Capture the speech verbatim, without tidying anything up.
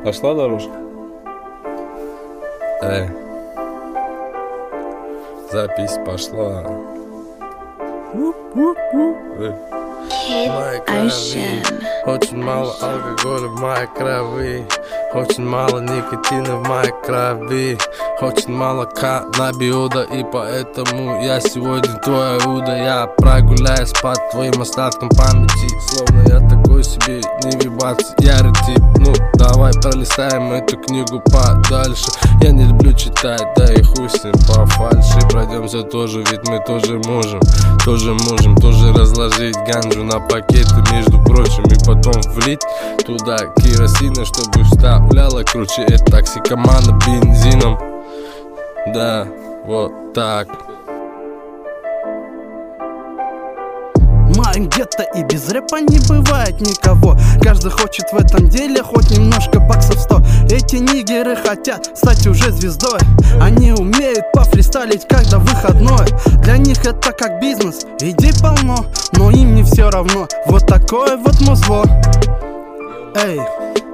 Пошла дорожка? Эй, запись пошла. Kid Ocean. Очень мало алкоголя в моей крови, очень мало никотина в моей крови, очень мало каннабиода, и поэтому я сегодня твой Иуда. Я прогуляюсь по твоим остаткам памяти, словно я такой себе не вибаций, ярый тип. Ну, давай пролистаем эту книгу подальше. Я не люблю читать, да и хуй с ним по фальши. Пройдемся тоже, ведь мы тоже можем, тоже можем, тоже разложить ганджу на пакеты, между прочим, и потом влить туда керосина, чтобы вставляла круче. Это токсикомана бензином. Да, вот так. Моим где-то и без рэпа не бывает никого. Каждый хочет в этом деле хоть немножко баксов сто. Эти нигеры хотят стать уже звездой. Они умеют пофристайлить, когда выходной. Для них это как бизнес, идей полно, но им не все равно. Вот такое вот музло. Эй,